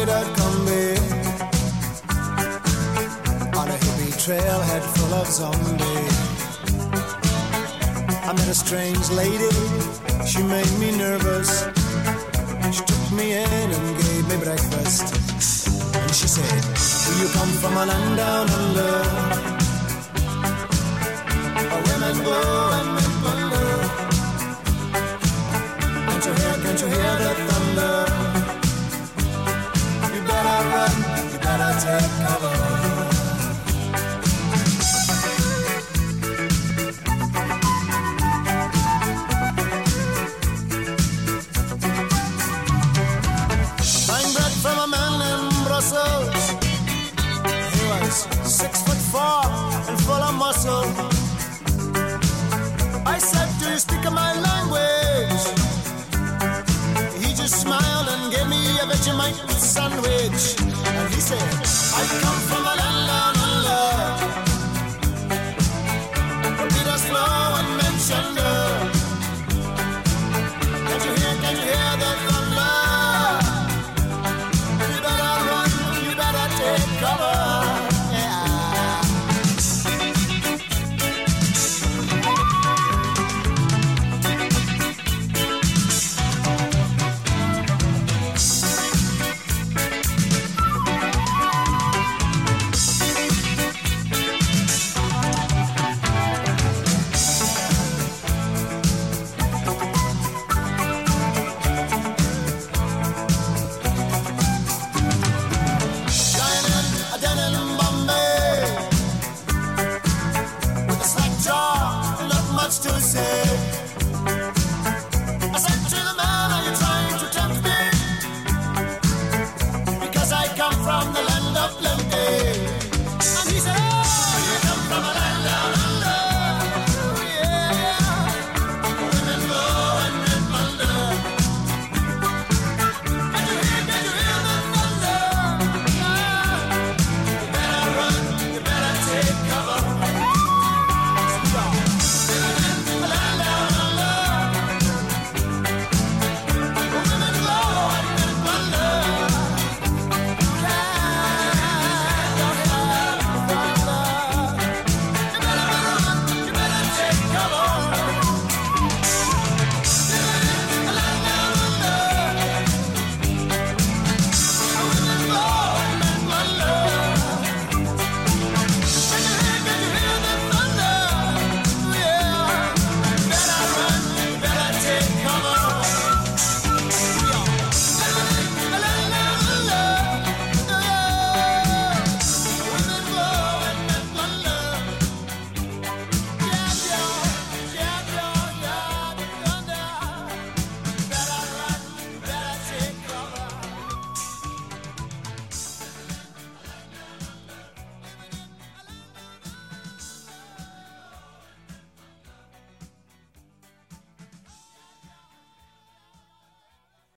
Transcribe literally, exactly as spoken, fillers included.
straight out combi on a hippie trailhead full of zombies. I met a strange lady, she made me nervous. She took me in and gave me breakfast. And she said, do you come from a land down under, where women go and men wonder? Can't you hear, can't you hear the thunder? You better run, you better take cover. He was six foot four and full of muscle. I said, do you speak my language? He just smiled and gave me a Vegemite sandwich. And he said, I come from a land down under, where Peter's flow and Menchunder. Can't you hear, can't you hear the thunder? Cover.